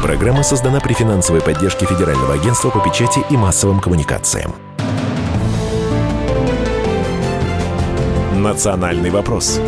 Программа создана при финансовой поддержке Федерального агентства по печати и массовым коммуникациям. «Национальный вопрос».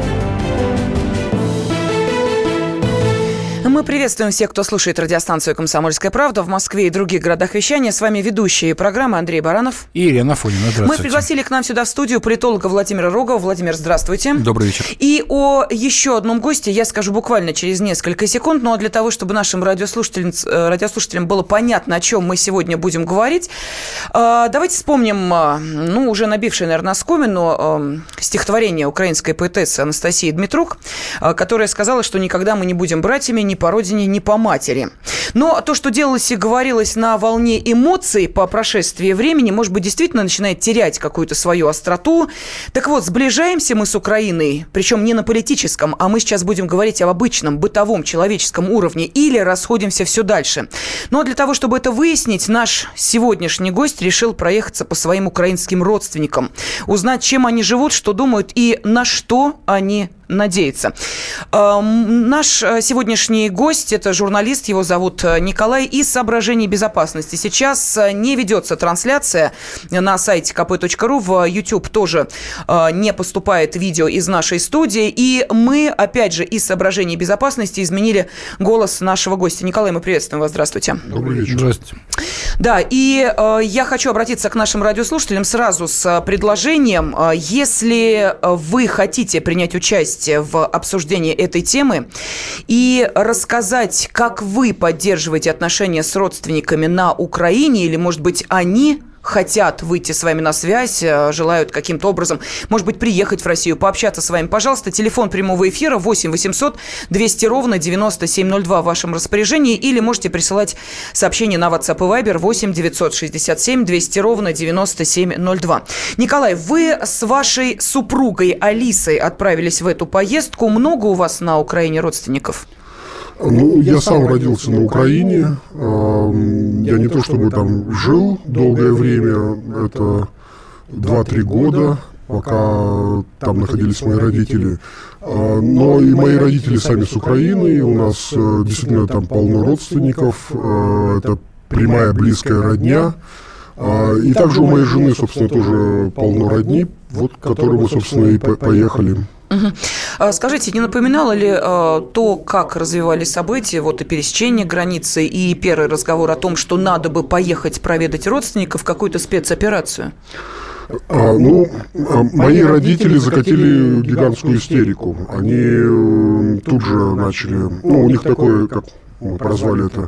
Мы приветствуем всех, кто слушает радиостанцию «Комсомольская правда» в Москве и других городах вещания. С вами ведущие программы Андрей Баранов и Елена Афонина. Здравствуйте. Мы пригласили к нам сюда в студию политолога Владимира Рогова. Владимир, здравствуйте. Добрый вечер. И о еще одном госте я скажу буквально через несколько секунд, но для того, чтобы нашим радиослушателям было понятно, о чем мы сегодня будем говорить, давайте вспомним, уже набившее, наверное, оскомину стихотворение украинской поэтессы Анастасии Дмитрук, которая сказала, что никогда мы не будем братьями ни по родине, ни по матери. Но то, что делалось и говорилось на волне эмоций по прошествии времени, может быть, действительно начинает терять какую-то свою остроту. Так вот, сближаемся мы с Украиной, причем не на политическом, а мы сейчас будем говорить об обычном, бытовом, человеческом уровне, или расходимся все дальше. Но для того, чтобы это выяснить, наш сегодняшний гость решил проехаться по своим украинским родственникам, узнать, чем они живут, что думают и на что они надеется. Наш сегодняшний гость – это журналист, его зовут Николай, из соображений безопасности. Сейчас не ведется трансляция на сайте kp.ru, в YouTube тоже не поступает видео из нашей студии, и мы, опять же, из соображений безопасности изменили голос нашего гостя. Николай, мы приветствуем вас, здравствуйте. Добрый вечер. Здравствуйте. Да, и я хочу обратиться к нашим радиослушателям сразу с предложением, если вы хотите принять участие в обсуждении этой темы и рассказать, как вы поддерживаете отношения с родственниками на Украине, или, может быть, они хотят выйти с вами на связь, желают каким-то образом, может быть, приехать в Россию, пообщаться с вами, пожалуйста, телефон прямого эфира 8 800 200 ровно 9702 в вашем распоряжении, или можете присылать сообщение на WhatsApp и Viber 8 967 200 ровно 9702. Николай, вы с вашей супругой Алисой отправились в эту поездку. Много у вас на Украине родственников? Я сам родился на Украине. Я не то чтобы там жил долгое время, это 2-3 года, пока там находились мои родители. Но и мои родители сами с Украины, и у нас действительно там полно родственников, это прямая близкая родня. И также у моей жены, собственно, тоже полно родни, вот к которым мы, собственно, и поехали. Угу. Скажите, не напоминало ли то, как развивались события, вот и пересечение границы, и первый разговор о том, что надо бы поехать проведать родственников, какую-то спецоперацию? Мои родители закатили гигантскую истерику. Они тут же начали, у них такое, как мы прозвали это,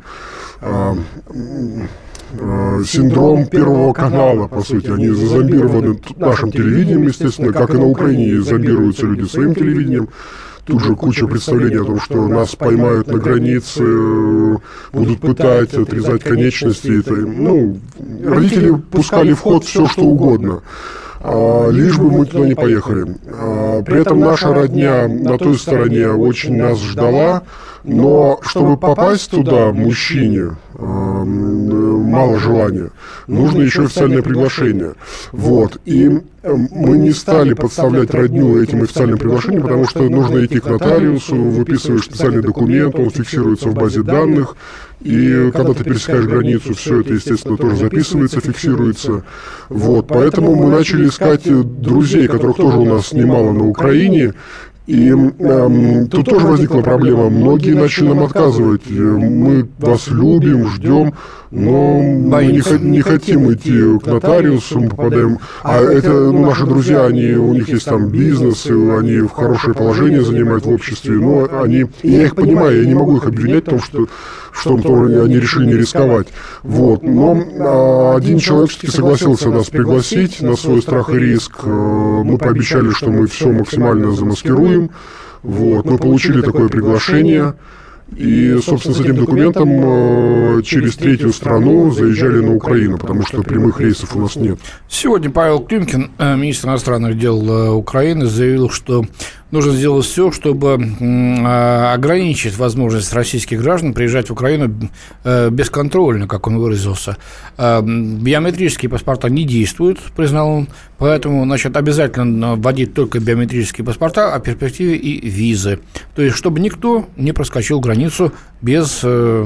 синдром Первого канала, по сути. Они зазомбированы нашим телевидением, естественно, как и на Украине зомбируются люди своим телевидением. Тут же куча представлений о том, что нас поймают на границе, будут пытать, отрезать конечности. Родители пускали в ход все, что угодно, лишь бы мы туда не поехали. При этом наша родня на той стороне очень нас ждала, но чтобы попасть туда мужчине, мало желания, нужно еще официальное приглашение. И мы не стали подставлять родню этим официальным приглашением, потому что нужно идти к нотариусу, выписываешь специальный документ, он фиксируется в базе данных, и когда ты пересекаешь границу, все это, естественно, тоже записывается, фиксируется. Поэтому мы начали искать друзей, которых тоже у нас немало на Украине. И тут тоже возникла проблема. Многие начали нам отказывать. Мы вас любим, ждем, но мы не хотим идти к нотариусу, мы попадаем. А это наши друзья, у них есть там бизнес, они в хорошее положение занимают в обществе. Но я их понимаю, я не могу их обвинять в том, что они решили не рисковать. Но один человек все-таки согласился нас пригласить на свой страх и риск. Мы пообещали, что мы все максимально замаскируем. Мы получили такое приглашение. И, собственно, с этим документом через третью страну заезжали на Украину, потому что прямых рейсов у нас нет. Сегодня Павел Климкин, министр иностранных дел Украины, заявил, что нужно сделать все, чтобы ограничить возможность российских граждан приезжать в Украину бесконтрольно, как он выразился. Биометрические паспорта не действуют, признал он, поэтому, значит, обязательно вводить только биометрические паспорта, а в перспективе и визы. То есть, чтобы никто не проскочил границу без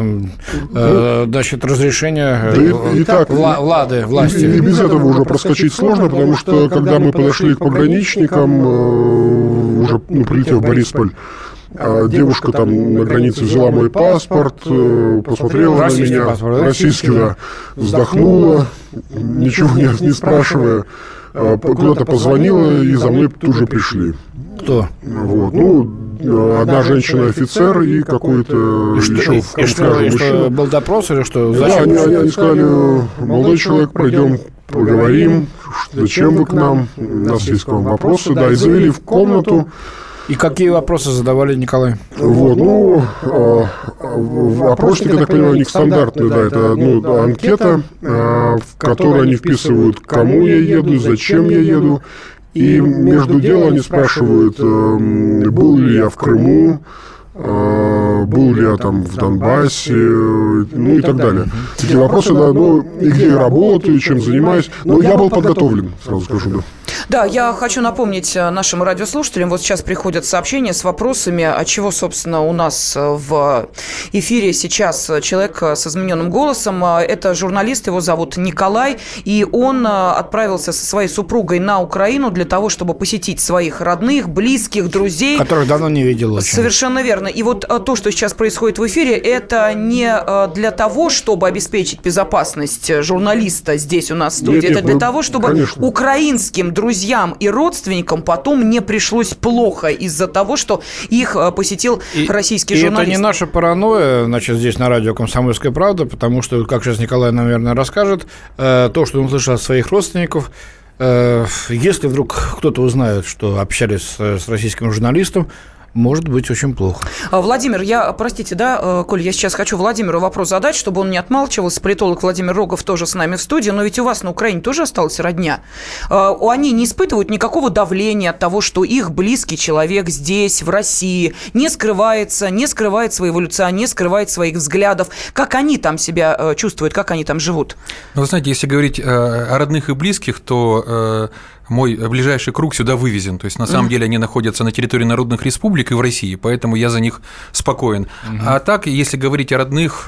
значит, разрешения власти. И без этого уже проскочить сложно, потому что, когда мы подошли к пограничникам, уже прилетев в Борисполь, девушка там на границе взяла мой паспорт, посмотрела на меня, российский, да, вздохнула, ничего не спрашивая, куда-то позвонила, и за мной тут же пришли. Кто? Вот, одна женщина-офицер и какой-то еще, скажем, мужчина. Был допрос или что? Зачем? Да, они сказали: молодой человек, пойдем поговорим, зачем вы к нам, у нас есть к вам вопросы, да, и завели в комнату. И какие вопросы задавали, Николай? Вот, опросник, я так понимаю, у них стандартный, да, это анкета, в которой они вписывают, к кому я еду, зачем я еду, и между делом они спрашивают, был ли я в Крыму, был ли я там в Донбассе, ну и так далее. Такие вопросы, да, и где я работаю, чем занимаюсь. Но я был подготовлен, сразу скажу, да. Да, я хочу напомнить нашим радиослушателям, вот сейчас приходят сообщения с вопросами, от чего, собственно, у нас в эфире сейчас человек с измененным голосом. Это журналист, его зовут Николай, и он отправился со своей супругой на Украину для того, чтобы посетить своих родных, близких, друзей. Которых давно не видел. Совершенно верно. И вот то, что сейчас происходит в эфире, это не для того, чтобы обеспечить безопасность журналиста здесь у нас в студии, это для того, чтобы конечно. Украинским друзьям и родственникам потом не пришлось плохо из-за того, что их посетил российский журналист. И это не наша паранойя, значит, здесь на радио «Комсомольская правда», потому что, как сейчас Николай, наверное, расскажет, то, что он слышал от своих родственников, если вдруг кто-то узнает, что общались с российским журналистом, может быть очень плохо. Владимир, простите, да, Коль, я сейчас хочу Владимиру вопрос задать, чтобы он не отмалчивался. Политолог Владимир Рогов тоже с нами в студии, но ведь у вас на Украине тоже осталась родня. Они не испытывают никакого давления от того, что их близкий человек здесь, в России, не скрывает своего лица, не скрывает своих взглядов. Как они там себя чувствуют, как они там живут? Ну, вы знаете, если говорить о родных и близких, то мой ближайший круг сюда вывезен. То есть, на самом деле, они находятся на территории народных республик и в России, поэтому я за них спокоен. А так, если говорить о родных,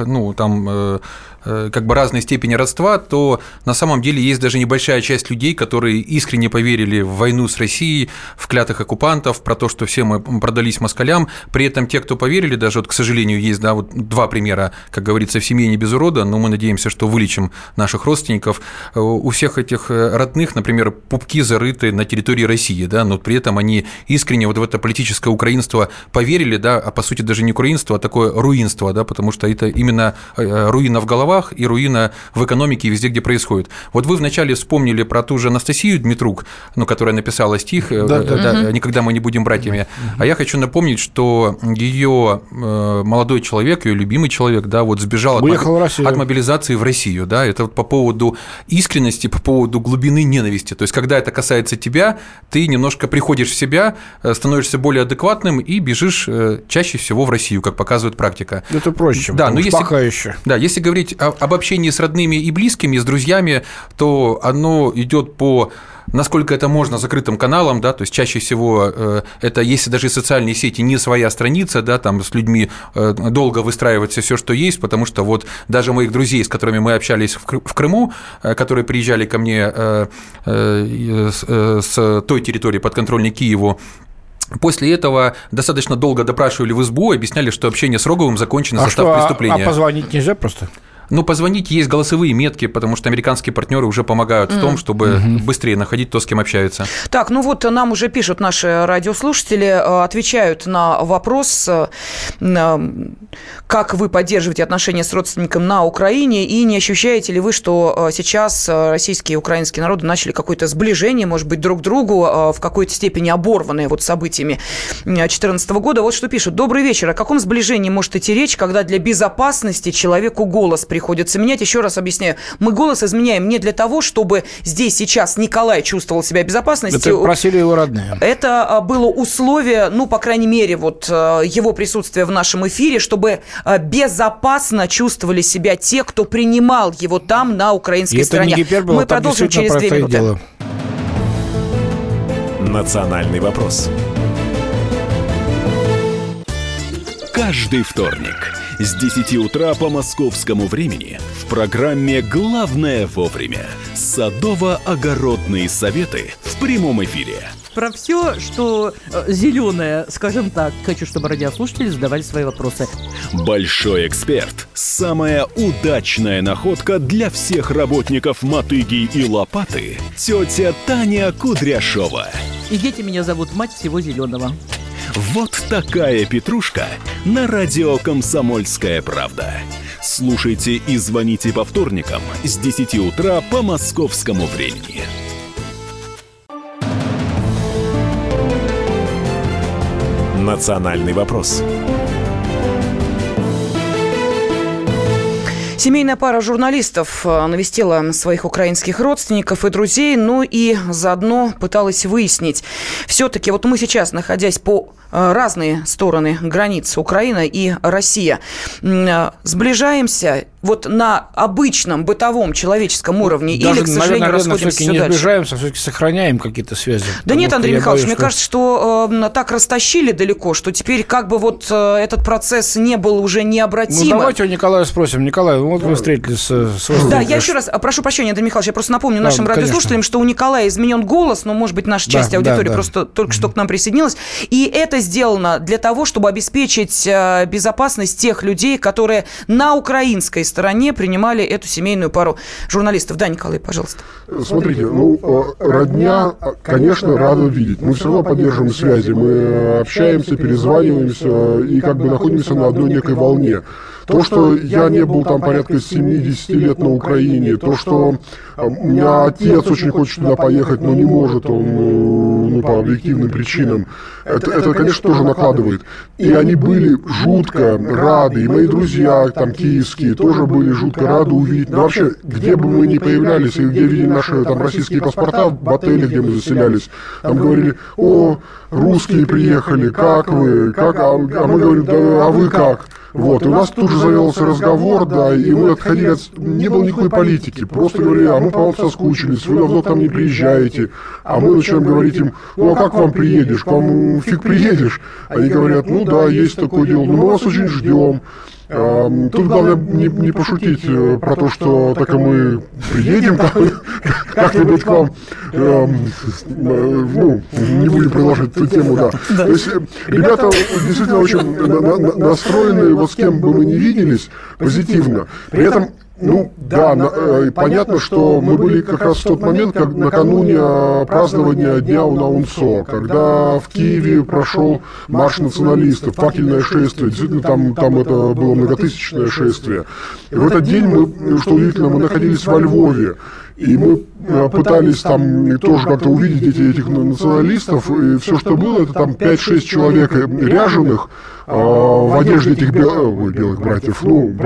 как бы разной степени родства, то на самом деле есть даже небольшая часть людей, которые искренне поверили в войну с Россией, в клятых оккупантов, про то, что все мы продались москалям. При этом те, кто поверили, даже вот, к сожалению, есть, да, вот два примера, как говорится, в семье не без урода, но мы надеемся, что вылечим наших родственников. У всех этих родных, например, пупки зарыты на территории России, да, но при этом они искренне вот в это политическое украинство поверили, да, а по сути даже не украинство, а такое руинство, да, потому что это именно руина в головах и руина в экономике везде, где происходит. Вот вы вначале вспомнили про ту же Анастасию Дмитрук, которая написала стих «Никогда мы не будем братьями». А я хочу напомнить, что ее молодой человек, ее любимый человек, да, вот сбежал от мобилизации в Россию, да, это вот по поводу искренности, по поводу глубины ненависти. То есть, когда это касается тебя, ты немножко приходишь в себя, становишься более адекватным и бежишь чаще всего в Россию, как показывает практика. Это проще, да, но если говорить об общении с родными и близкими, с друзьями, то оно идет по, насколько это можно, закрытым каналам, да, то есть чаще всего это, если даже социальные сети не своя страница, да, там с людьми долго выстраивается все, что есть, потому что вот даже моих друзей, с которыми мы общались в Крыму, которые приезжали ко мне с той территории подконтрольной Киеву, после этого достаточно долго допрашивали в СБУ, объясняли, что общение с Роговым закончено, состав преступления. А позвонить нельзя просто? Позвонить есть голосовые метки, потому что американские партнеры уже помогают в том, чтобы быстрее находить то, с кем общаются. Так, нам уже пишут наши радиослушатели, отвечают на вопрос, как вы поддерживаете отношения с родственником на Украине, и не ощущаете ли вы, что сейчас российские и украинские народы начали какое-то сближение, может быть, друг к другу, в какой-то степени оборванное вот событиями 2014 года. Вот что пишут. Добрый вечер. О каком сближении может идти речь, когда для безопасности человеку голос приходит приходится менять. Еще раз объясняю. Мы голос изменяем не для того, чтобы здесь сейчас Николай чувствовал себя в безопасности. Это просили его родные. Это было условие, ну, по крайней мере, вот его присутствия в нашем эфире, чтобы безопасно чувствовали себя те, кто принимал его там, на украинской стороне. Мы продолжим через 2 минуты. Дело. Национальный вопрос. Каждый вторник с 10 утра по московскому времени в программе «Главное вовремя» садово-огородные советы в прямом эфире. Про все, что зеленое, скажем так. Хочу, чтобы радиослушатели задавали свои вопросы. Большой эксперт. Самая удачная находка для всех работников мотыги и лопаты. Тетя Таня Кудряшова. И дети меня зовут мать всего зеленого. Вот такая петрушка на радио «Комсомольская правда». Слушайте и звоните по вторникам с 10 утра по московскому времени. Национальный вопрос. Семейная пара журналистов навестила своих украинских родственников и друзей, ну и заодно пыталась выяснить. Все-таки вот мы сейчас, находясь по разные стороны границ Украина и Россия, сближаемся вот на обычном бытовом человеческом уровне, даже, или, к сожалению, расходимся все не дальше? сближаемся, а все-таки сохраняем какие-то связи. Да нет, Андрей Михайлович, мне кажется, что так растащили далеко, что теперь как бы вот этот процесс не был уже необратимым. Ну, давайте у Николая спросим. Николай, вот вы встретились с родственниками. Да, я еще раз прошу прощения, Андрей Михайлович, я просто напомню нашим радиослушателям, что у Николая изменен голос, но, может быть, наша часть аудитории просто только что к нам присоединилась. И это сделано для того, чтобы обеспечить безопасность тех людей, которые на украинской стороне принимали эту семейную пару журналистов. Да, Николай, пожалуйста. Смотрите, родня, конечно, рада видеть. Мы все равно поддерживаем связи, мы общаемся, перезваниваемся и как бы находимся на одной некой волне. То, что я не был там порядка 70 лет на Украине, то, что у меня отец очень хочет туда поехать, но не может, он по объективным причинам, это, конечно, тоже накладывает. И они были жутко рады, и мои друзья там киевские тоже были жутко рады увидеть. Но вообще, где бы мы ни появлялись, и где видели наши там российские паспорта в отеле, где мы заселялись, там говорили: о, русские приехали, как вы, а мы говорим: да, а вы как? Вот, и у нас тут же завелся разговор, да, и мы отходили не было никакой политики, просто говорили: а мы, по-моему, соскучились, вы давно к нам не приезжаете, а мы начинаем говорить им: ну, а как к вам приедешь, к вам фиг приедешь? Они говорят: ну да, есть такое дело, но мы вас очень ждем. Тут главное не пошутить про то, что так и мы приедем как-нибудь к вам, не будем продолжать эту тему, да. То есть ребята действительно очень настроены, вот с кем бы мы ни виделись, позитивно. При этом, понятно, что мы были как раз в тот момент, как накануне празднования Дня УНАУНСО, когда в Киеве прошел марш националистов, факельное шествие, действительно там это было многотысячное шествие. И в этот день мы, что удивительно, мы находились во Львове, и мы пытались там тоже как-то увидеть этих националистов, и все, что было, это там 5-6 человек ряженых в одежде этих белых братьев,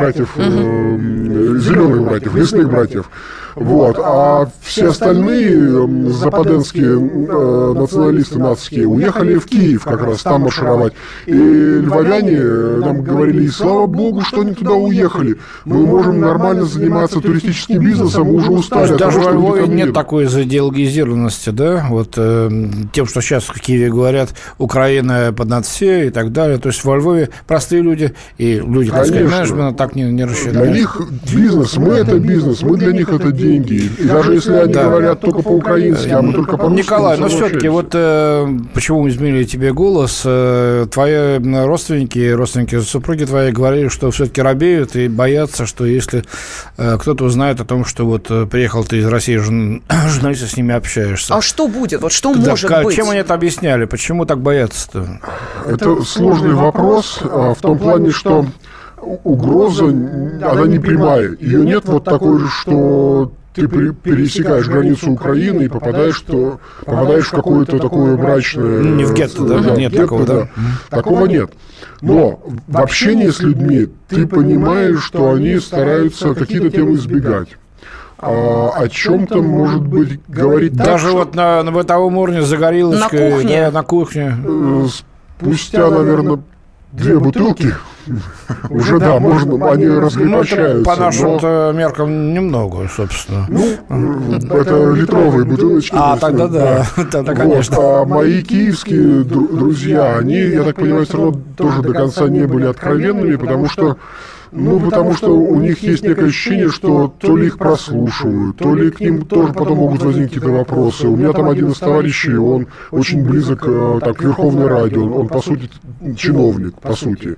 зеленых братьев, лесных братьев. Вот. А все остальные западенские националисты нацистские уехали в Киев как раз там маршировать. И львовяне нам говорили: и слава богу, что они туда уехали. Мы можем нормально заниматься туристическим бизнесом, мы уже устали. Даже во Львове нет такой заидеологизированности, да? Вот тем, что сейчас в Киеве говорят: Украина над все и так далее. То есть во Львове простые люди и люди, так сказать, менеджмент так не рассчитывают. Для них бизнес, мы это бизнес, мы для них это деньги. И даже если они говорят только по-украински, а мы только по-русски. Николай, но все-таки вот почему мы изменили тебе голос? Твои родственники супруги твои говорили, что все-таки робеют и боятся, что если кто-то узнает о том, что вот приехал ты из России, журналисты, с ними общаешься. А что будет? Вот что может быть? Чем они это объясняли? Почему так боятся-то? Это сложный вопрос в том плане, что угроза, она не прямая. Ее нет вот такой, что ты пересекаешь границу Украины и попадаешь в какое-то такое мрачное... Не в гетто, да? Нет гетто, такого, да? Такого нет. Но в общении с людьми ты понимаешь, что они стараются какие-то темы избегать. О чем-то, может быть, говорить даже так, вот на бытовом уровне за горилочкой, на кухне. Да, на кухне. Спустя, наверное, 2 бутылки уже, да, можно, они раскрепощаются. По нашим меркам немного, собственно. Это литровые бутылочки. Тогда да, тогда, конечно. А мои киевские друзья, они, я так понимаю, все равно тоже до конца не были откровенными, потому что у них есть некое ощущение, что то ли их прослушивают, то ли к ним тоже потом могут возникнуть какие-то вопросы. У меня там один из товарищей, он очень близок к Верховной Раде, он по сути, чиновник, по сути.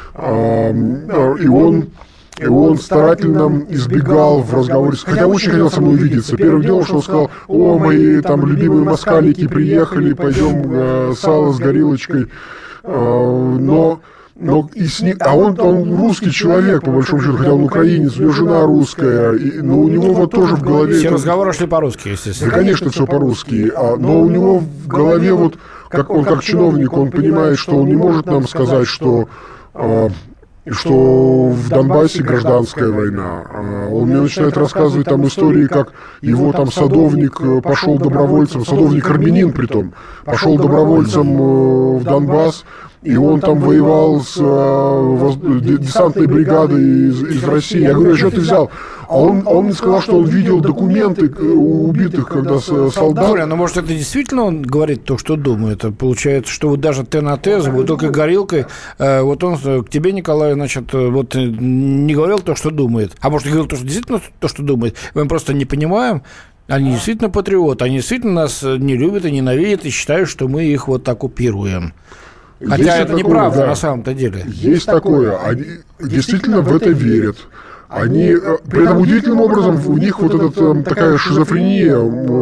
И он старательно избегал в разговоре, хотя очень хотел со мной увидеться. Первым делом, что он сказал: мои там любимые москалики приехали, пойдем сало с горилочкой. Но он русский человек, по большому счету, хотя он украинец, у него жена русская, но у него вот тоже в голове... Все разговоры шли по-русски, естественно. Да, конечно, все по-русски, но у него в голове вот, он как чиновник, он понимает, что он не может нам сказать, что в Донбассе гражданская война. Он мне начинает рассказывать там истории, как его там садовник пошел добровольцем, садовник-армянин притом, пошел добровольцем в Донбасс, и он там воевал с десантной бригадой из России. Я говорю: а что ты взял? А он мне сказал, что он видел документы у убитых, когда солдат... Боря, ну может это действительно он говорит то, что думает? Получается, что вот даже ты на «ты» за бутылкой горилкой, вот он к тебе, Николай, значит, вот не говорил то, что думает. А может, говорил действительно то, что думает. Мы просто не понимаем. Они действительно патриоты, они действительно нас не любят и ненавидят, и считают, что мы их вот оккупируем. Хотя есть это неправда, да, на самом-то деле. Есть такое. Они действительно в это верят. Они, при этом удивительным образом, у них вот такая шизофрения.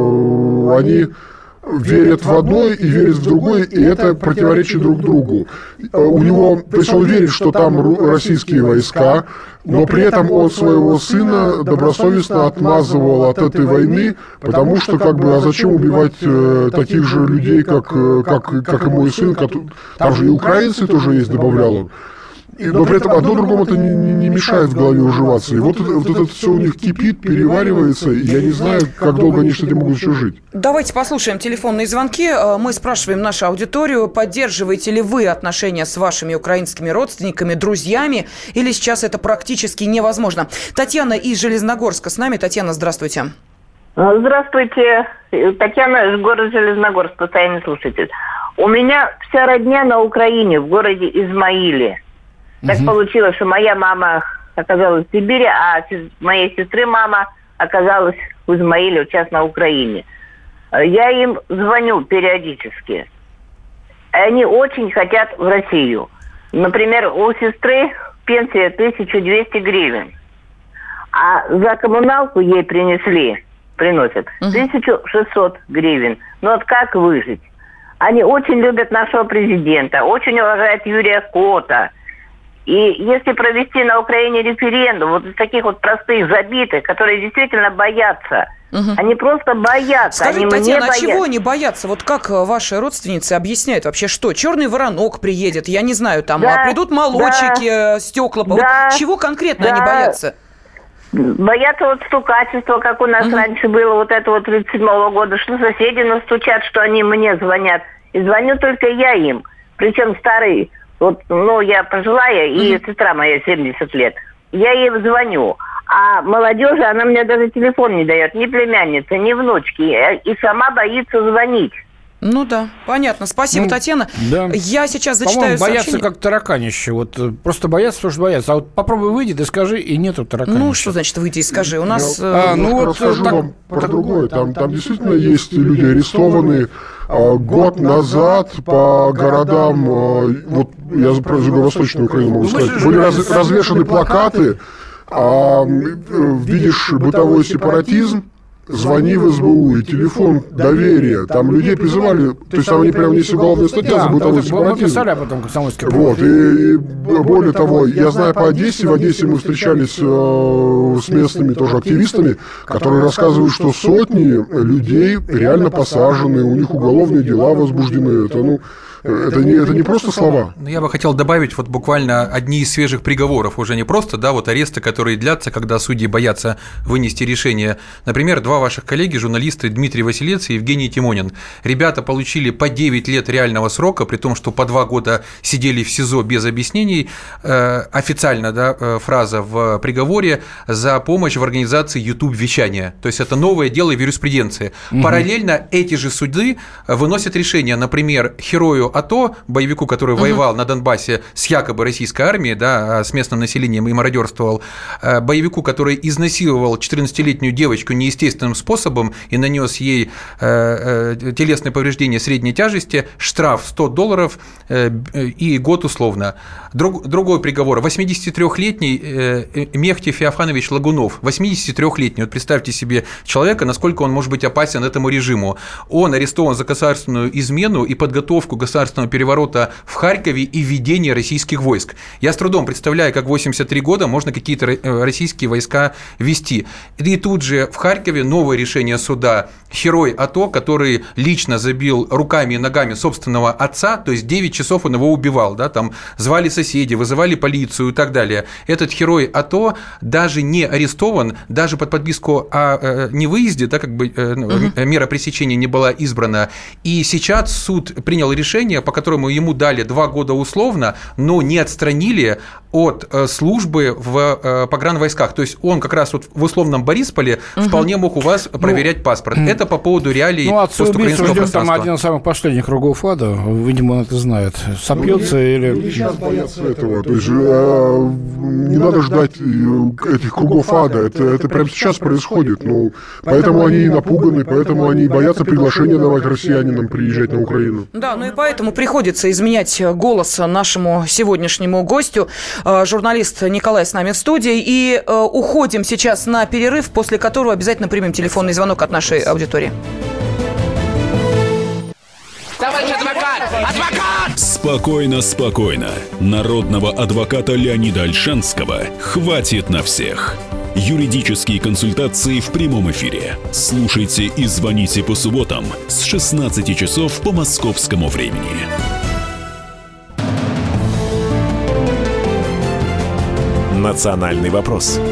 Они верят в одно и верят в другое, и это противоречит друг другу. У него, то есть он верит, что там российские войска, но при этом он своего сына добросовестно отмазывал от этой войны, потому что, а зачем убивать таких же людей, как и мой сын, там же и украинцы тоже есть, добавлял он. Но при этом одно другому это не мешает в голове уживаться. И вот это все у них кипит, переваривается, и я не знаю, как долго они с этим могут еще жить. Давайте послушаем телефонные звонки. Мы спрашиваем нашу аудиторию: поддерживаете ли вы отношения с вашими украинскими родственниками, друзьями, или сейчас это практически невозможно? Татьяна из Железногорска с нами. Татьяна, здравствуйте. Здравствуйте. Татьяна из города Железногорск, постоянный слушатель. У меня вся родня на Украине, в городе Измаиле. Так получилось, что моя мама оказалась в Сибири, а моей сестры мама оказалась в Измаиле, сейчас на Украине. Я им звоню периодически. Они очень хотят в Россию. Например, у сестры пенсия 1200 гривен. А за коммуналку ей приносят 1600 гривен. Ну вот как выжить? Они очень любят нашего президента, очень уважают Юрия Кота. И если провести на Украине референдум, вот из таких вот простых забитых, которые действительно боятся, они просто боятся. Скажите, они Татьяна, а чего они боятся? Вот как ваши родственницы объясняют вообще, что? Черный воронок приедет, я не знаю, там придут молодчики, стекла. Вот чего конкретно они боятся? Боятся вот стукачества, как у нас раньше было, вот это вот 37-го года, что соседи настучат, что они мне звонят. И звоню только я им. Причем старый... Вот, я пожилая, и сестра моя 70 лет. Я ей звоню. А молодежи, она мне даже телефон не дает. Ни племянница, ни внучки. И сама боится звонить. Ну да, понятно. Спасибо, Татьяна. Да. Я сейчас зачитаю сообщение. Боятся как тараканище. Вот просто боятся, потому что боятся. А вот попробуй выйди, да скажи, и нету тараканища. Ну, что значит выйди и скажи? У нас... расскажу вам про другое. Там действительно есть люди арестованные. Год назад по городам, вот я про Юго-Восточную Украину могу сказать, были развешаны плакаты: видишь бытовой сепаратизм, звони в СБУ, и телефон доверия. Там людей призывали, то есть там они прям есть уголовная статья за бытовой сепаратизм. Мы писали об этом комсомольской правде. Вот, и более того, я знаю по Одессе, в Одессе мы встречались с местными тоже активистами, которые рассказывают, что сотни людей реально посажены, у них уголовные дела возбуждены. Это не просто слова. Я бы хотел добавить вот буквально одни из свежих приговоров, уже не просто, да, вот аресты, которые длятся, когда судьи боятся вынести решение. Например, два ваших коллеги, журналисты Дмитрий Василец и Евгений Тимонин. Ребята получили по 9 лет реального срока, при том, что по 2 года сидели в СИЗО без объяснений. Официально, да, фраза в приговоре за помощь в организации YouTube-вещания. То есть это новое дело в юриспруденции. Параллельно эти же суды выносят решение, например, герою АТО, боевику, который воевал на Донбассе с якобы российской армией, да, с местным населением и мародерствовал, боевику, который изнасиловал 14-летнюю девочку неестественным способом и нанес ей телесные повреждения средней тяжести, штраф $100 и год условно. Другой приговор. 83-летний Мехти Феофанович Лагунов. 83-летний. Вот представьте себе человека, насколько он может быть опасен этому режиму. Он арестован за государственную измену и подготовку государственного переворота в Харькове и введение российских войск. Я с трудом представляю, как в 83 года можно какие-то российские войска ввести. И тут же в Харькове новое решение суда. Герой АТО, который лично забил руками и ногами собственного отца, то есть 9 часов он его убивал, да, там звали соседи, вызывали полицию и так далее. Этот герой АТО даже не арестован, даже под подписку о невыезде, да, как бы мера пресечения не была избрана. И сейчас суд принял решение, по которому ему дали 2 года условно, но не отстранили от службы в погранвойсках. То есть он как раз вот в условном Борисполе вполне мог у вас проверять паспорт. Это по поводу реалий постукраинского пространства. Там один из самых последних кругов ада, видимо, он это знает. Сопьется или... Сейчас боятся этого. То есть не надо ждать этих кругов ада. Это прямо сейчас происходит. Поэтому они и напуганы, поэтому они боятся приглашения давать россиянинам приезжать на Украину. Да, и поэтому приходится изменять голос нашему сегодняшнему гостю. Журналист Николай с нами в студии. И уходим сейчас на перерыв, после которого обязательно примем телефонный звонок от нашей аудитории. Товарищ адвокат! Адвокат! Спокойно, спокойно. Народного адвоката Леонида Ольшанского хватит на всех. Юридические консультации в прямом эфире. Слушайте и звоните по субботам с 16 часов по московскому времени. «Национальный вопрос».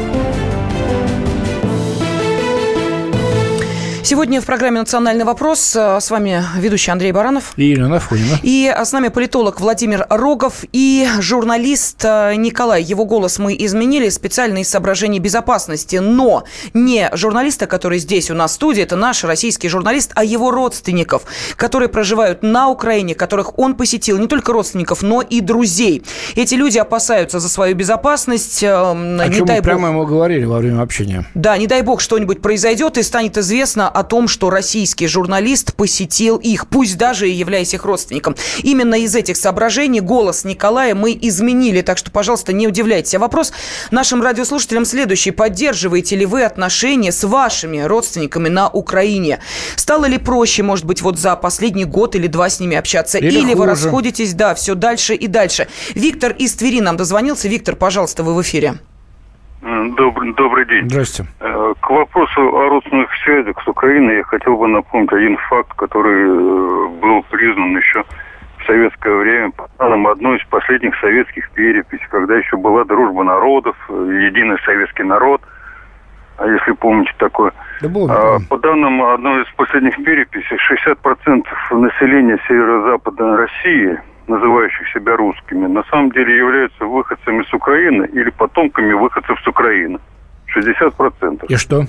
Сегодня в программе «Национальный вопрос» с вами ведущий Андрей Баранов. И Елена Афонина. И с нами политолог Владимир Рогов и журналист Николай. Его голос мы изменили специально из соображений безопасности. Но не журналиста, который здесь у нас в студии, это наш российский журналист, а его родственников, которые проживают на Украине, которых он посетил. Не только родственников, но и друзей. Эти люди опасаются за свою безопасность. О чем мы прямо ему говорили во время общения. Да, не дай бог что-нибудь произойдет и станет известно о том, что российский журналист посетил их, пусть даже и являясь их родственником. Именно из этих соображений голос Николая мы изменили, так что, пожалуйста, не удивляйтесь. А вопрос нашим радиослушателям следующий. Поддерживаете ли вы отношения с вашими родственниками на Украине? Стало ли проще, может быть, вот за последний год или 2 с ними общаться? Или вы расходитесь, да, все дальше и дальше? Виктор из Твери нам дозвонился. Виктор, пожалуйста, вы в эфире. Добрый день. Здрасте. К вопросу о родственных связях с Украиной я хотел бы напомнить один факт, который был признан еще в советское время по данным одной из последних советских переписей, когда еще была дружба народов, единый советский народ, если помните такое. Да было, по данным одной из последних переписей, 60% населения северо-западной России, называющих себя русскими, на самом деле являются выходцами с Украины или потомками выходцев с Украины. 60%. И что?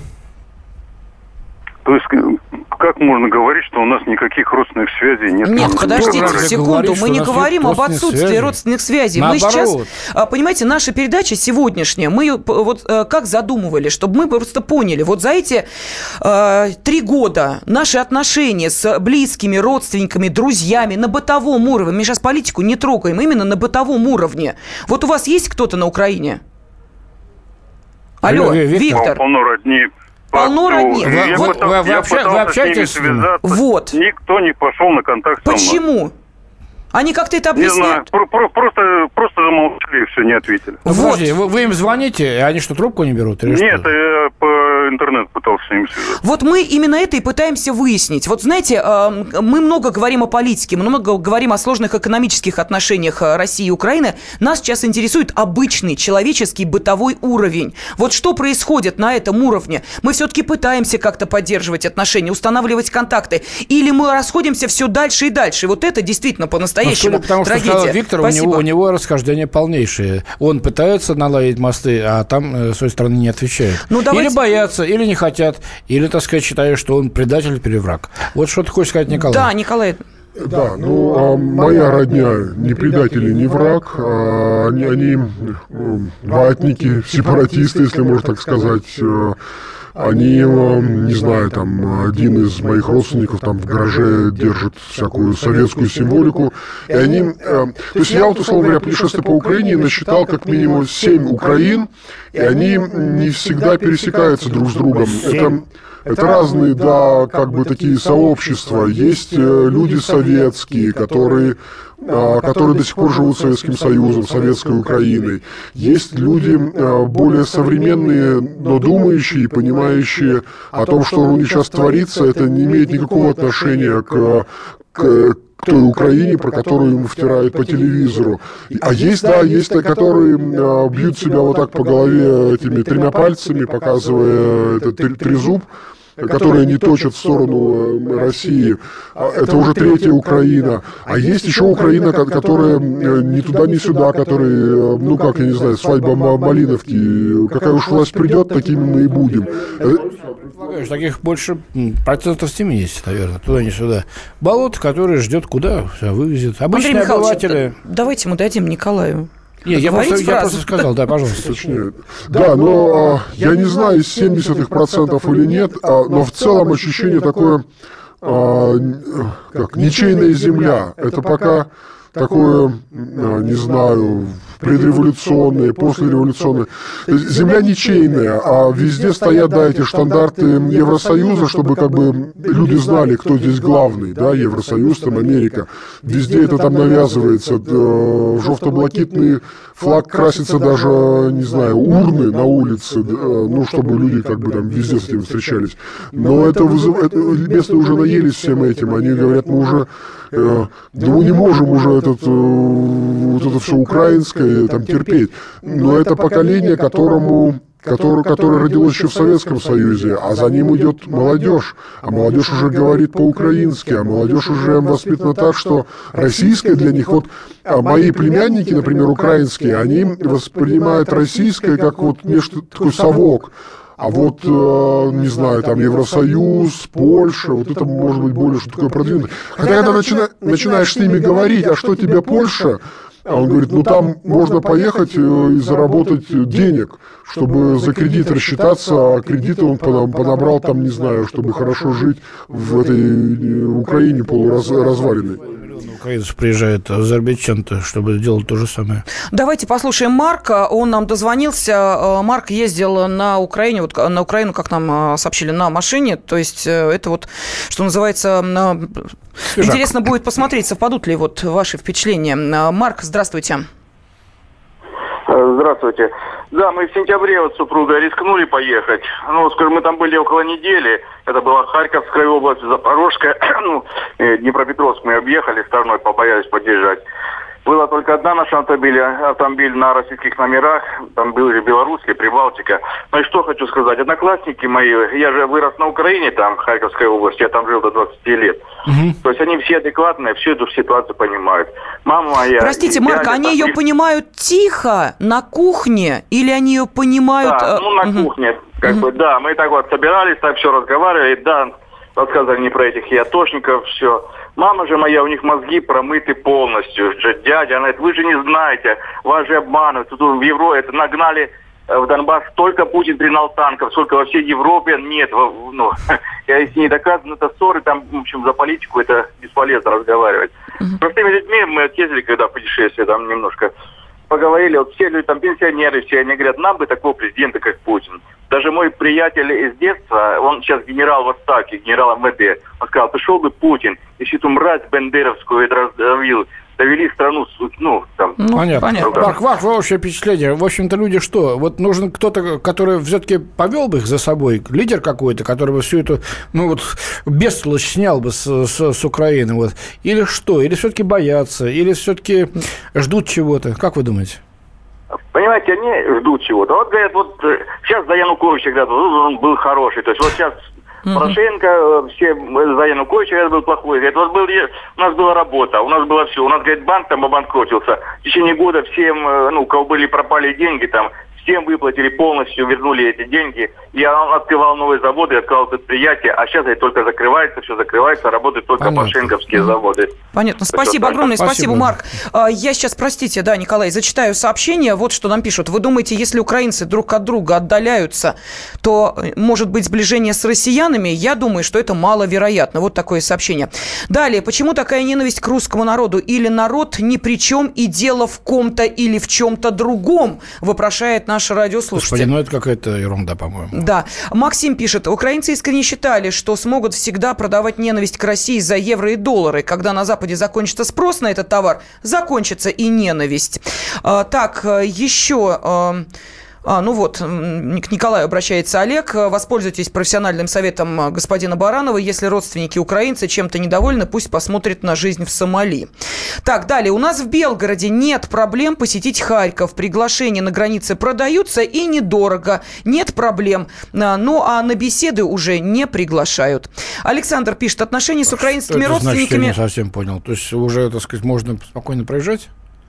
То есть, как можно говорить, что у нас никаких родственных связей нет? Нет, подождите секунду. Мы не говорим об отсутствии родственных связей. Наоборот. Мы сейчас, понимаете, наша передача сегодняшняя, мы вот как задумывали, чтобы мы просто поняли, вот за эти 3 года наши отношения с близкими, родственниками, друзьями на бытовом уровне, мы сейчас политику не трогаем, именно на бытовом уровне. Вот у вас есть кто-то на Украине? Алло, Виктор. Полно родни. полно родни. Вы общаетесь с ними? Вот. Никто не пошел на контакт со мной. Почему? Они как-то это объясняют? Не знаю, просто замолчали и все, не ответили. Вот. Подожди, вы им звоните, они что, трубку не берут? Или Нет, что? я по интернету пытался с ними связаться. Вот мы именно это и пытаемся выяснить. Вот знаете, мы много говорим о политике, мы много говорим о сложных экономических отношениях России и Украины. Нас сейчас интересует обычный человеческий бытовой уровень. Вот что происходит на этом уровне? Мы все-таки пытаемся как-то поддерживать отношения, устанавливать контакты, или мы расходимся все дальше и дальше? Вот это действительно по-настоящему потому что трагедия. Сказал Виктор, у него расхождение полнейшее. Он пытается наладить мосты, а там с той стороны не отвечают. Или боятся, или не хотят, или, так сказать, считают, что он предатель или враг. Вот что ты хочешь сказать, Николай? Да, Николай. Да, моя родня не предатель и не враг, они ватники, сепаратисты, если можно так сказать. Они, не знаю, там, один из моих родственников там в гараже держит всякую советскую символику. И они... то есть я, условно говоря, путешествуя по Украине, насчитал как минимум 7 Украин, и они не всегда пересекаются друг с другом. Это разные, да, как бы такие сообщества. Есть люди советские, которые до сих пор живут Советским Союзом, Советской Украиной. Есть люди более современные, но думающие и понимающие о том, что у них сейчас творится, это не имеет никакого отношения к той Украине, про которую ему втирают по телевизору. А есть которые бьют себя вот так по голове этими 3 пальцами, показывая этот трезуб, которые не точат в сторону России. Это уже 3-я Украина. А есть еще Украина, которая ни туда, ни сюда, которые, я не знаю, свадьба Малиновки. Какая уж власть придет, такими мы и будем. Таких больше 70%, наверное, туда, не сюда. Болото, которое ждет куда, вывезет. Обычные обыватели. Давайте мы дадим Николаю. Я просто сказал, да, пожалуйста. Точнее. Да, но я не знаю, 70% или нет, но в целом ощущение такое, как ничейная земля. Это пока такое, не знаю, предреволюционное, послереволюционное. Земля ничейная, а везде стоят, эти штандарты Евросоюза, чтобы как бы люди знали, кто здесь главный, да, Евросоюз, там, Америка. Везде это там навязывается. Желто-блакитный флаг красится даже, не знаю, урны на улице, чтобы люди как бы там везде с этим встречались. Но это местные уже наелись всем этим. Они говорят, мы уже мы не можем уже вот это все украинское там терпеть. Но это поколение, которое родилось еще в Советском Союзе, а за ним идет молодежь. А молодежь уже говорит по-украински, а молодежь уже воспитана так, что российское для них... Вот мои племянники, например, украинские, они воспринимают российское как вот нечто такой совок. А вот, не знаю, там Евросоюз, Польша, вот это может быть более что такое продвинутое. Хотя, когда начинаешь с ними говорить, а что тебе Польша? А он говорит, там можно поехать и заработать денег, чтобы за кредит рассчитаться, а кредиты он понабрал там, не знаю, чтобы хорошо жить в этой Украине полуразваленной. Украинцев приезжает в Азербайджан, чтобы сделать то же самое. Давайте послушаем Марка. Он нам дозвонился. Марк ездил на Украину, как нам сообщили, на машине. То есть это вот, что называется, интересно будет посмотреть, совпадут ли вот ваши впечатления. Марк, здравствуйте. Здравствуйте. Да, мы в сентябре с супругой рискнули поехать. Скажем, мы там были около недели. Это была Харьковская область, Запорожская. Dnipropetrovsk мы объехали стороной, побоялись подъезжать. Была только одна наш автомобиль на российских номерах. Там были белорусские, Прибалтика. И что хочу сказать. Одноклассники мои, я же вырос на Украине, там, Харьковской области, я там жил до 20 лет. То есть они все адекватные, всю эту ситуацию понимают. Мама моя... Простите, Марк, они ее понимают тихо, на кухне, или они ее понимают... Да, на кухне. Да, мы так вот собирались, так все разговаривали, рассказывали не про этих ятошников, все. Мама же моя, у них мозги промыты полностью. Дядя, она говорит, вы же не знаете, вас же обманывают. Тут в Европе нагнали в Донбасс столько Путин пригнал танков, сколько во всей Европе нет. Если не доказано, это ссоры, там, в общем, за политику это бесполезно разговаривать. С простыми людьми мы отъездили, когда в путешествие, там немножко поговорили, вот все люди, там, пенсионеры, все, они говорят, нам бы такого президента, как Путин. Даже мой приятель из детства, он сейчас генерал в отставке, генерал МВД, он сказал, пришел бы Путин, если эту мразь бендеровскую это раздавил, довели страну, понятно. Марк, ваше общее впечатление. В общем-то, люди что? Вот нужен кто-то, который все-таки повел бы их за собой, лидер какой-то, который бы всю эту, бестолочь снял бы с Украины, вот. Или что? Или все-таки боятся? Или все-таки ждут чего-то? Как вы думаете? Понимаете, они ждут чего-то. Вот говорят, сейчас за Януковича говорят, он был хороший. То есть вот сейчас Порошенко, все за Януковича говорят, был плохой. Говорят, у нас была работа, у нас было все. У нас, говорит, банк там обанкротился. В течение года всем, у кого пропали деньги там, всем выплатили полностью, вернули эти деньги. Я открывал новые заводы, открывал предприятия, а сейчас это только все закрывается, работают только порошенковские заводы. Понятно. Спасибо огромное, спасибо, Марк. Я сейчас, простите, Николай, зачитаю сообщение. Вот что нам пишут. Вы думаете, если украинцы друг от друга отдаляются, то может быть сближение с россиянами? Я думаю, что это маловероятно. Вот такое сообщение. Далее. Почему такая ненависть к русскому народу? Или народ ни при чем и дело в ком-то или в чем-то другом? Вопрошает наш радиослушатель. Господи, это какая-то ерунда, по-моему. Да. Максим пишет. Украинцы искренне считали, что смогут всегда продавать ненависть к России за евро и доллары. Когда на Западе закончится спрос на этот товар, закончится и ненависть. Так, еще... к Николаю обращается Олег. Воспользуйтесь профессиональным советом господина Баранова. Если родственники украинцы чем-то недовольны, пусть посмотрят на жизнь в Сомали. Так, далее. У нас в Белгороде нет проблем посетить Харьков. Приглашения на границе продаются и недорого. Нет проблем. А на беседы уже не приглашают. Александр пишет. Отношения с украинскими родственниками... Значит, я не совсем понял. То есть уже, так сказать, можно спокойно проезжать?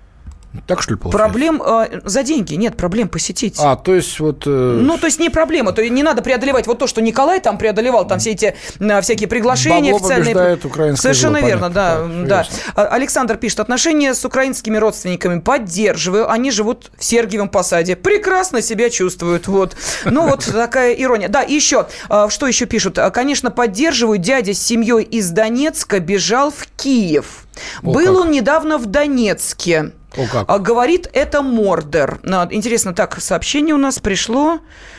Так, что ли, получается? Проблем за деньги нет, проблем посетить. То есть вот... то есть не проблема, то есть не надо преодолевать вот то, что Николай там преодолевал, там все эти всякие приглашения официальные. Побеждает украинское Совершенно зло, верно, понятно, да. Александр пишет, отношения с украинскими родственниками поддерживаю, они живут в Сергиевом Посаде, прекрасно себя чувствуют, вот. Такая ирония. Да, и еще, что еще пишут? Конечно, поддерживаю, дядя с семьей из Донецка бежал в Киев. Был он недавно в Донецке. Говорит, это Мордор. Интересно, так, сообщение у нас пришло...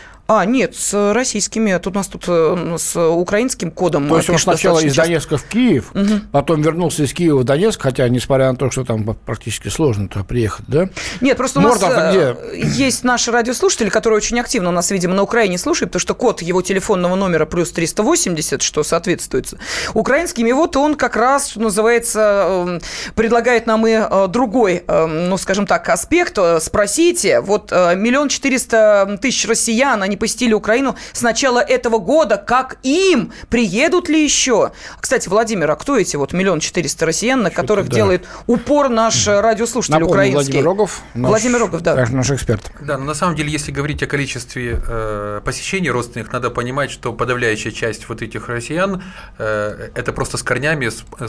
Нет, с российскими. Тут у нас с украинским кодом. То есть он сначала из Донецка в Киев, потом вернулся из Киева в Донецк, хотя, несмотря на то, что там практически сложно туда приехать, да? Нет, просто у нас есть наши радиослушатели, которые очень активно у нас, видимо, на Украине слушают, потому что код его телефонного номера плюс 380, что соответствует украинским. И вот он как раз, что называется, предлагает нам и другой, скажем так, аспект. Спросите, 1 400 000 россиян, они посетили Украину с начала этого года. Как им? Приедут ли еще? Кстати, Владимир, а кто эти 1 400 000 россиян, на которых делает упор наш радиослушатель украинский? Владимир Рогов, да. Наш эксперт. Да, но на самом деле, если говорить о количестве посещений родственных, надо понимать, что подавляющая часть этих россиян это просто с корнями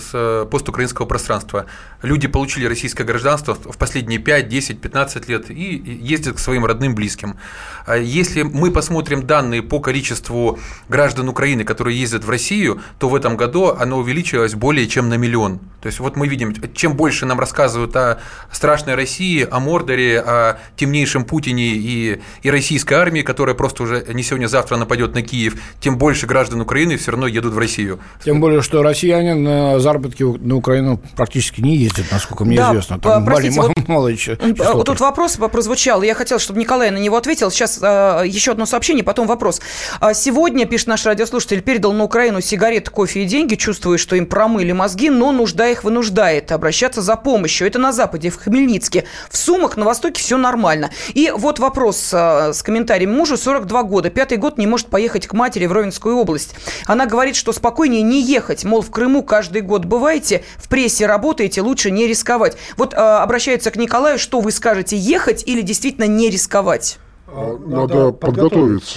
с постукраинского пространства. Люди получили российское гражданство в последние 5, 10, 15 лет и ездят к своим родным, близким. Если мы посмотрим данные по количеству граждан Украины, которые ездят в Россию, то в этом году оно увеличилось более чем на 1 миллион. То есть мы видим, чем больше нам рассказывают о страшной России, о Мордоре, о темнейшем Путине и российской армии, которая просто уже не сегодня-завтра нападет на Киев, тем больше граждан Украины все равно едут в Россию. Тем более, что россияне на заработки на Украину практически не ездят, насколько мне известно. Там мало еще. Тут вопрос прозвучал, я хотела, чтобы Николай на него ответил. Сейчас еще одно сообщение, потом вопрос. Сегодня, пишет наш радиослушатель, передал на Украину сигареты, кофе и деньги, чувствуя, что им промыли мозги, но нужда их вынуждает обращаться за помощью. Это на Западе, в Хмельницке. В Сумах, на Востоке все нормально. И вот вопрос с комментарием. Мужу 42 года, 5-й год не может поехать к матери в Ровенскую область. Она говорит, что спокойнее не ехать. Мол, в Крыму каждый год бываете, в прессе работаете, лучше не рисковать. Обращаются к Николаю, что вы скажете, ехать или действительно не рисковать? Надо подготовиться.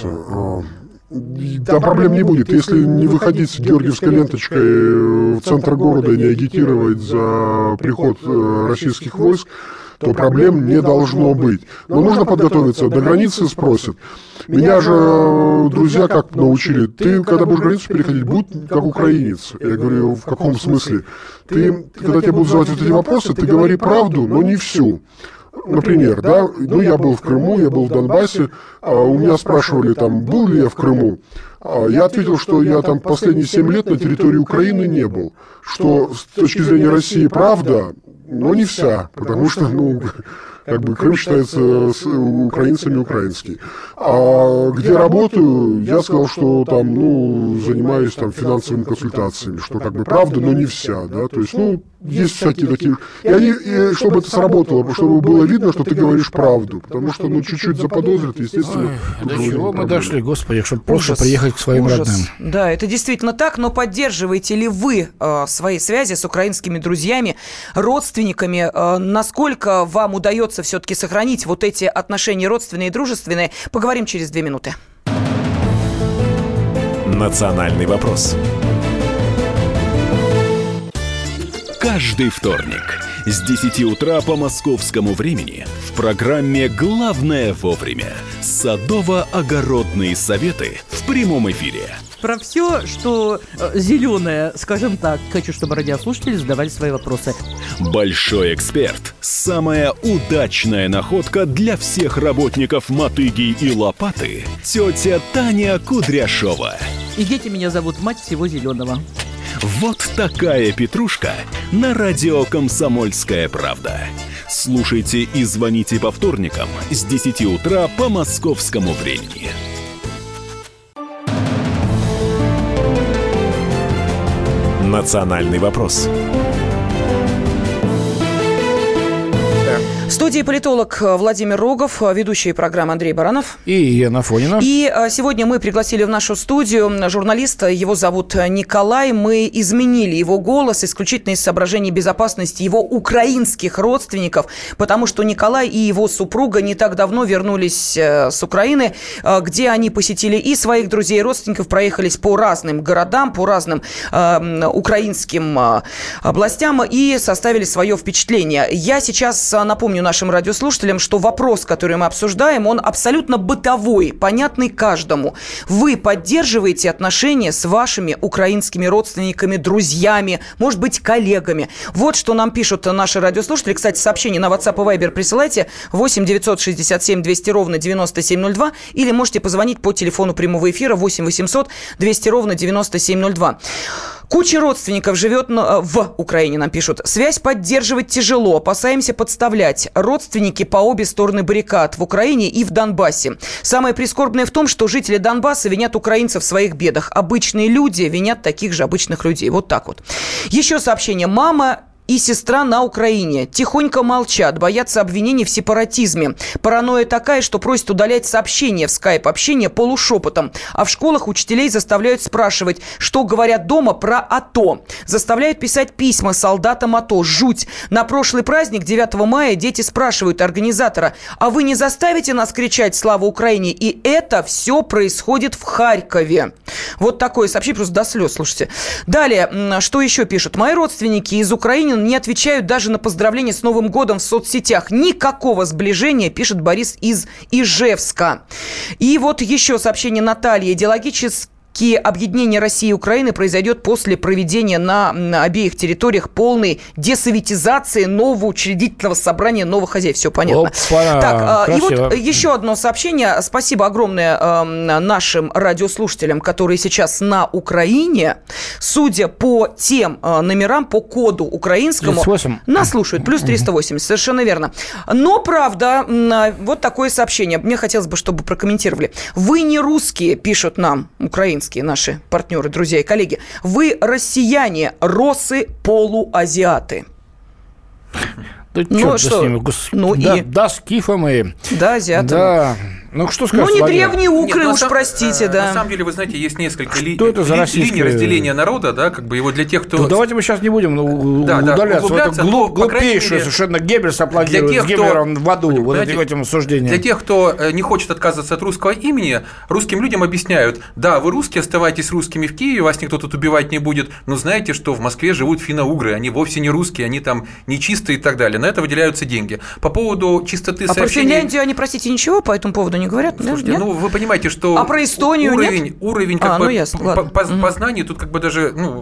Там проблем не будет. Если не выходить с георгиевской ленточкой в центр города и не агитировать за приход российских войск, то проблем не должно быть. Но нужно подготовиться. До границы спросят. Меня же друзья как научили. Ты, когда будешь границу переходить, будь как украинец. Я говорю, в каком смысле? Ты, когда тебя будут задавать эти вопросы, ты говори правду, но не всю. например, да, ну, я был в Крыму, я был в Донбассе, у меня спрашивали, там, был ли я в Крыму. Я ответил, что я там последние 7 лет на территории Украины не был. Что с точки зрения России правда, но не вся, потому что, ну, как бы Крым считается с украинцами украинский. А где работаю, я сказал, что там, ну, занимаюсь там финансовыми консультациями, что как бы правда, но не вся, да, то есть, ну, есть всякие такие... И чтобы это сработало, чтобы было видно, что ты говоришь правду, потому что, ну, чуть-чуть заподозрят, естественно... До чего мы дошли, господи, чтобы просто приехать к своим родным. Да, это действительно так, но поддерживаете ли вы свои связи с украинскими друзьями, родственниками? Насколько вам удается все-таки сохранить вот эти отношения родственные и дружественные? Поговорим через 2 минуты. «Национальный вопрос». Каждый вторник с 10 утра по московскому времени в программе «Главное вовремя» садово-огородные советы в прямом эфире. Про все, что зеленое, скажем так, хочу, чтобы радиослушатели задавали свои вопросы. Большой эксперт. Самая удачная находка для всех работников мотыги и лопаты. Тетя Таня Кудряшова. И дети меня зовут мать всего зеленого. Вот такая петрушка на радио «Комсомольская правда». Слушайте и звоните по вторникам с 10 утра по московскому времени. «Национальный вопрос». В студии политолог Владимир Рогов, ведущий программы Андрей Баранов. И Елена Афонина. И сегодня мы пригласили в нашу студию журналиста, его зовут Николай. Мы изменили его голос исключительно из соображений безопасности его украинских родственников, потому что Николай и его супруга не так давно вернулись с Украины, где они посетили и своих друзей, и родственников, проехались по разным городам, по разным украинским областям и составили свое впечатление. Я сейчас напомню нашим радиослушателям, что вопрос, который мы обсуждаем, он абсолютно бытовой, понятный каждому. Вы поддерживаете отношения с вашими украинскими родственниками, друзьями, может быть, коллегами. Вот что нам пишут наши радиослушатели. Кстати, сообщение на WhatsApp и Viber присылайте 8 967 200 ровно 9702 или можете позвонить по телефону прямого эфира 8 800 200 ровно 9702. Куча родственников живет в Украине, нам пишут. Связь поддерживать тяжело, опасаемся подставлять. Родственники по обе стороны баррикад в Украине и в Донбассе. Самое прискорбное в том, что жители Донбасса винят украинцев в своих бедах. Обычные люди винят таких же обычных людей. Вот так вот. Еще сообщение. Мама и сестра на Украине тихонько молчат, боятся обвинений в сепаратизме. Паранойя такая, что просят удалять сообщения в скайп-общение полушепотом. А в школах учителей заставляют спрашивать, что говорят дома про АТО. Заставляют писать письма солдатам АТО. Жуть. На прошлый праздник, 9 мая, дети спрашивают организатора, а вы не заставите нас кричать «Слава Украине?» И это все происходит в Харькове. Вот такое сообщение, просто до слез, слушайте. Далее, что еще пишут? Мои родственники из Украины не отвечают даже на поздравления с Новым годом в соцсетях. Никакого сближения, пишет Борис из Ижевска. И вот еще сообщение Натальи. Идеологически объединение России и Украины произойдет после проведения на обеих территориях полной десоветизации нового учредительного собрания новых хозяев. Все понятно. Опа, так, красиво. и вот еще одно сообщение. Спасибо огромное нашим радиослушателям, которые сейчас на Украине. Судя по тем номерам, по коду украинскому, 38. нас слушают. Плюс 380, совершенно верно. Но, правда, вот такое сообщение. Мне хотелось бы, чтобы прокомментировали. Вы не русские, пишут нам украинские наши партнеры, друзья и коллеги. Вы россияне, росы, полуазиаты. Да ну, что? С ними? Ну, да, и... да, скифы мы. Да, азиаты. Да. Ну, что сказать, ну, не Владимир? древние укры, Нет, уж простите, да. На самом деле, вы знаете, есть несколько линий разделения народа, да, как бы его для тех, кто... То давайте мы сейчас не будем удаляться в это глупейшее совершенно Геббельс аплодирует с Гиммлером в аду вот этим суждением. Для тех, кто не хочет отказываться от русского имени, русским людям объясняют, да, вы русские, оставайтесь русскими в Киеве, вас никто тут убивать не будет, но знаете, что в Москве живут финно-угры, они вовсе не русские, они там нечистые и так далее. На это выделяются деньги. По поводу чистоты сообщений... про Финляндию они, простите, ничего по этому поводу не говорят? Слушайте, ну, вы понимаете, что про Эстонию уровень как бы ясно, по знанию тут как бы даже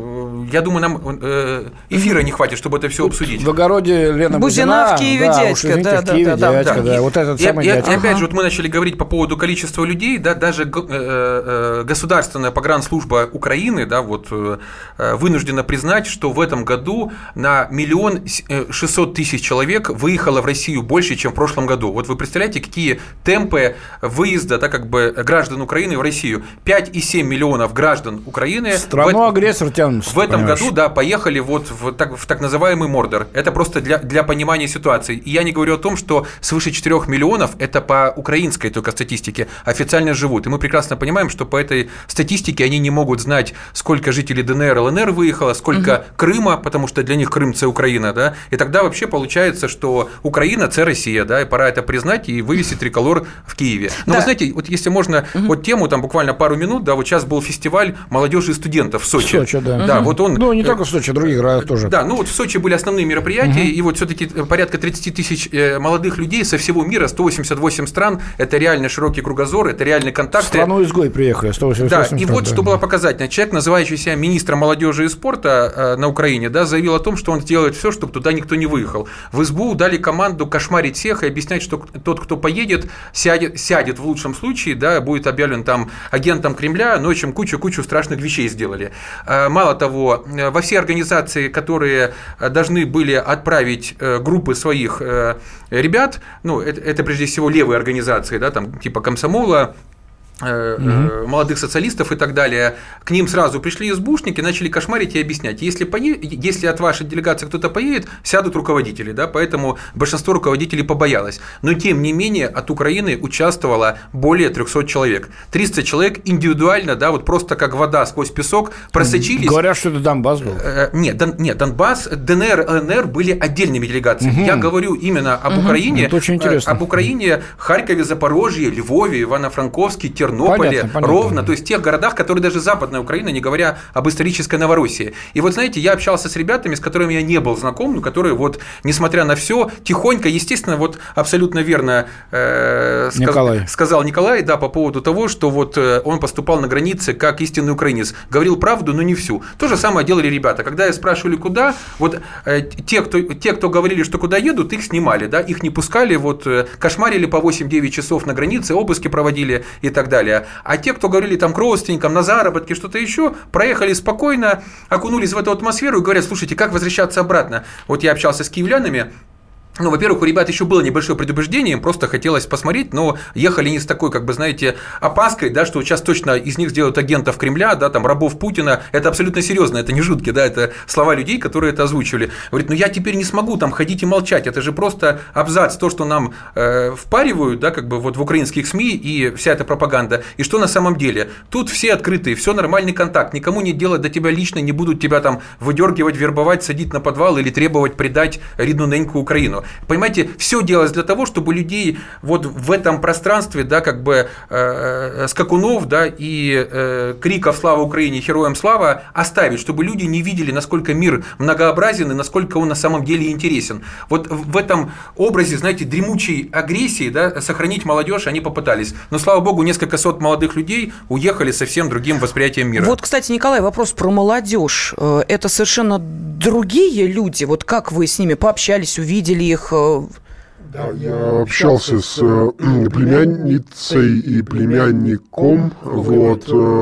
я думаю, нам эфира не хватит, чтобы это все обсудить. В огороде Лена Бузина в Киеве дядька, да. Вот этот самый дядька. И опять же, вот мы начали говорить по поводу количества людей, да, даже государственная погранслужба Украины, да, вот вынуждена признать, что в этом году на 1 600 000 человек выехало в Россию больше, чем в прошлом году. Вот вы представляете, какие темпы выезда, да, как бы граждан Украины в Россию? 5,7 миллионов граждан Украины страну-агрессор тянут. В этом году, да, поехали вот в так называемый Мордор. Это просто для понимания ситуации. И я не говорю о том, что свыше 4 миллионов это по украинской только статистике официально живут. И мы прекрасно понимаем, что по этой статистике они не могут знать, сколько жителей ДНР, ЛНР выехало, сколько Крыма, потому что для них Крым – это Украина, да. И тогда вообще получается, что Украина – это Россия, да, и пора это признать и вывесить триколор в Киеве. Но вы знаете, вот если можно, вот тему там буквально пару минут, да, вот сейчас был фестиваль молодежи и студентов в Сочи. В Сочи, да. Да, вот он. Ну, не только в Сочи, в других городах тоже. Да, ну вот в Сочи были основные мероприятия, и вот все-таки порядка 30 000 молодых людей со всего мира, 188 стран, это реально широкий кругозор, это реальные контакты. В страну-изгой приехали, 188 стран. Да, и вот что было показательно. Человек, называющийся министром молодежи и спорта на Украине, да, заявил о том, что он сделает все, чтобы туда никто не выехал. В СБУ дали команду кошмарить всех и объяснять, что тот, кто поедет, сядет в лучшем случае, да, будет объявлен там агентом Кремля, но чем кучу страшных вещей сделали. Мало того, во все организации, которые должны были отправить группы своих ребят, ну, это прежде всего левые организации, да, там типа Комсомола, молодых социалистов и так далее, к ним сразу пришли СБУшники, начали кошмарить и объяснять, если от вашей делегации кто-то поедет, сядут руководители, да, поэтому большинство руководителей побоялось. Но тем не менее от Украины участвовало более 300 человек. 300 человек индивидуально, да, вот просто как вода сквозь песок просочились. Говорят, что это Донбасс был. Нет, Донбасс, ДНР, ЛНР были отдельными делегациями. Я говорю именно об Украине, это очень интересно. Об Украине, Харькове, Запорожье, Львове, Ивано-Франковске, Тернополе, понятно. Ровно, то есть в тех городах, которые даже Западная Украина, не говоря об исторической Новороссии. И вот, знаете, я общался с ребятами, с которыми я не был знаком, но которые вот, несмотря на все, тихонько, естественно, вот абсолютно верно сказал Николай, да, по поводу того, что вот он поступал на границе как истинный украинец, говорил правду, но не всю. То же самое делали ребята. Когда я спрашивали, куда, вот те, кто говорили, что куда едут, их снимали, да, их не пускали, вот кошмарили по 8-9 часов на границе, обыски проводили и так далее. А те, кто говорили там к родственникам, на заработки, что-то еще, проехали спокойно, окунулись в эту атмосферу и говорят, слушайте, как возвращаться обратно? Вот я общался с киевлянами. Ну, во-первых, у ребят еще было небольшое предубеждение, им просто хотелось посмотреть, но ехали не с такой, как бы, знаете, опаской, да, что сейчас точно из них сделают агентов Кремля, да, там, рабов Путина, это абсолютно серьезно, это не шутки, да, это слова людей, которые это озвучивали. Говорит, ну я теперь не смогу там ходить и молчать, это же просто абзац, то, что нам впаривают, да, как бы вот в украинских СМИ и вся эта пропаганда, и что на самом деле. Тут все открытые, все нормальный контакт, никому не делать до тебя лично, не будут тебя там выдергивать, вербовать, садить на подвал или требовать предать рідну неньку Украину. Понимаете, все делалось для того, чтобы людей вот в этом пространстве, да, как бы скакунов, да, и криков «Слава Украине! Героям слава!» оставить, чтобы люди не видели, насколько мир многообразен и насколько он на самом деле интересен. Вот в этом образе, знаете, дремучей агрессии, да, сохранить молодежь они попытались. Но, слава богу, несколько сот молодых людей уехали совсем другим восприятием мира. Вот, кстати, Николай, вопрос про молодежь. Это совершенно другие люди. Вот как вы с ними пообщались, увидели их? Да, я общался с племянницей и племянником, вот,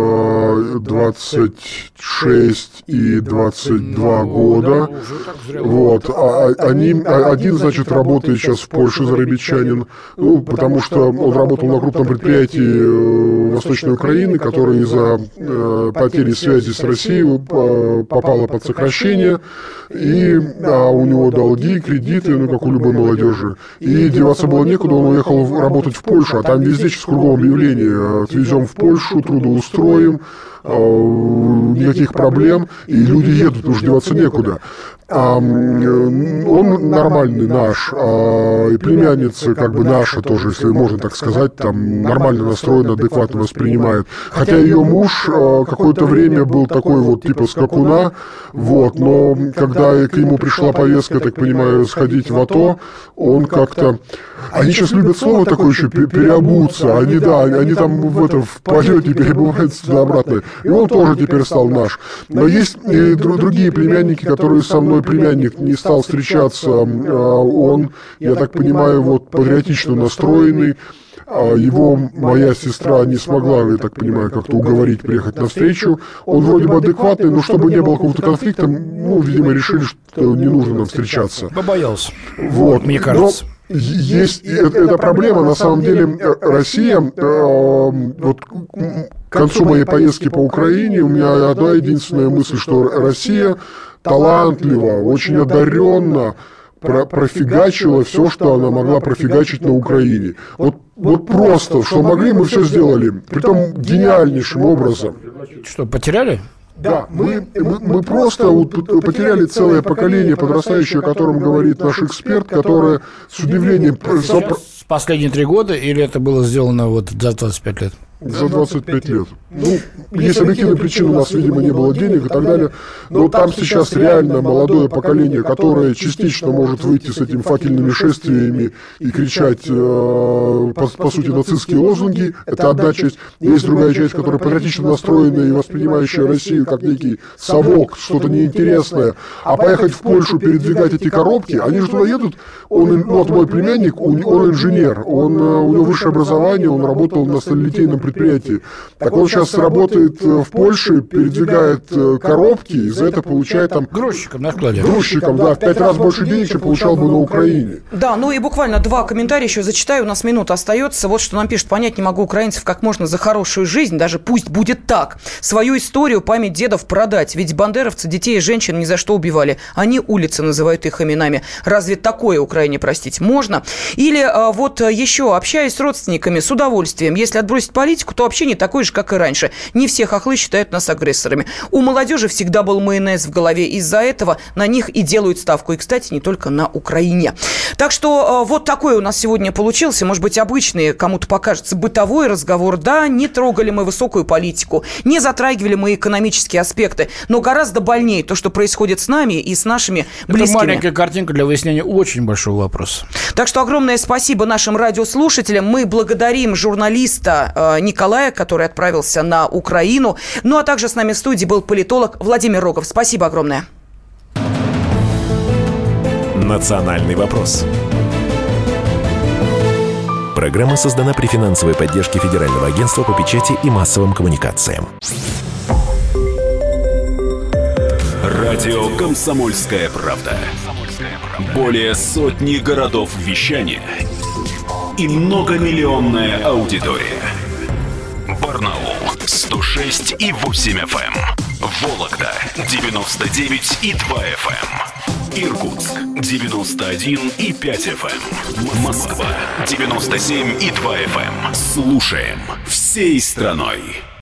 26 и 22 года, вот, один, значит, работает сейчас в Польше, зарабичанин, ну, потому что он работал на крупном предприятии Восточной Украины, которое из-за потери связи с Россией попало под сокращение, и у него долги, кредиты, ну, как у любой молодежи. И деваться было некуда, он уехал работать в Польшу, а там везде сейчас кругом объявление: отвезем в Польшу, трудоустроим, никаких проблем, и люди едут, потому что деваться некуда. он нормальный наш, и племянница как бы наша тоже, если можно так сказать, там нормально настроена, адекватно воспринимает. Хотя ее муж какое-то время был такой вот типа скакуна, вот, но когда к нему пришла повестка, я так понимаю, сходить в АТО, он как-то... Они сейчас любят слово такое еще, переобуться, они там в полете перебываются туда-обратно, и он тоже теперь стал наш. Но есть и другие племянники, которые со мной, племянник не стал встречаться, он, я так понимаю, вот патриотично настроенный. Его моя сестра не смогла, я так понимаю, как-то уговорить приехать навстречу. Он вроде бы адекватный, но чтобы не было какого-то конфликта, видимо, решили, что не нужно нам встречаться. Побоялся. Вот. Мне кажется. Но есть эта проблема, на самом деле, Россия, вот к концу моей поездки по Украине, у меня одна единственная мысль, что Россия талантлива, очень одаренна, профигачила все, что она могла профигачить на Украине. Вот просто, что могли, мы все сделали. Притом гениальнейшим образом. Что, потеряли? Да, мы просто потеряли целое поколение подрастающее, о котором говорит наш эксперт, которое с удивлением... Последние 3 года или это было сделано вот за 25 лет? За 25 лет. Есть объективная причина, у нас, видимо, не было денег и так далее, но там сейчас реально молодое поколение, которое частично может выйти с этими факельными шествиями и кричать, по сути, нацистские лозунги, это одна часть. Есть другая часть, которая патриотично настроенная и воспринимающая Россию как некий совок, что-то неинтересное, а поехать в Польшу, передвигать эти коробки, они же туда едут, вот мой племянник, он инженер, у него высшее образование, он работал на сталелитейном предприятии. Так он сейчас работает в Польше, передвигает коробки, и за это получает там... Грузчиком на складе. Грузчиком, да, в 5 раз больше денег, чем получал бы на Украине. Да, и буквально 2 комментария еще зачитаю, у нас минута остается. Вот что нам пишут: понять не могу украинцев, как можно за хорошую жизнь, даже пусть будет так, свою историю, память дедов продать. Ведь бандеровцы детей и женщин ни за что убивали. Они улицы называют их именами. Разве такое Украине простить можно? Или вот еще, общаясь с родственниками, с удовольствием, если отбросить политику, то общение такое же, как и раньше. Не все хохлы считают нас агрессорами. У молодежи всегда был майонез в голове. Из-за этого на них и делают ставку. И, кстати, не только на Украине. Так что вот такой у нас сегодня получился. Может быть, обычный, кому-то покажется, бытовой разговор. Да, не трогали мы высокую политику, не затрагивали мы экономические аспекты. Но гораздо больнее то, что происходит с нами и с нашими близкими. Это маленькая картинка для выяснения очень большого вопроса. Так что огромное спасибо нашим радиослушателям. Мы благодарим журналиста Николая, который отправился на Украину. Ну, а также с нами в студии был политолог Владимир Рогов. Спасибо огромное. «Национальный вопрос». Программа создана при финансовой поддержке Федерального агентства по печати и массовым коммуникациям. Радио «Комсомольская правда». Более сотни городов вещания и многомиллионная аудитория. Барнаул 106,8 FM. Вологда 99,2 FM. Иркутск 91,5 FM. Москва 97,2 FM. Слушаем всей страной.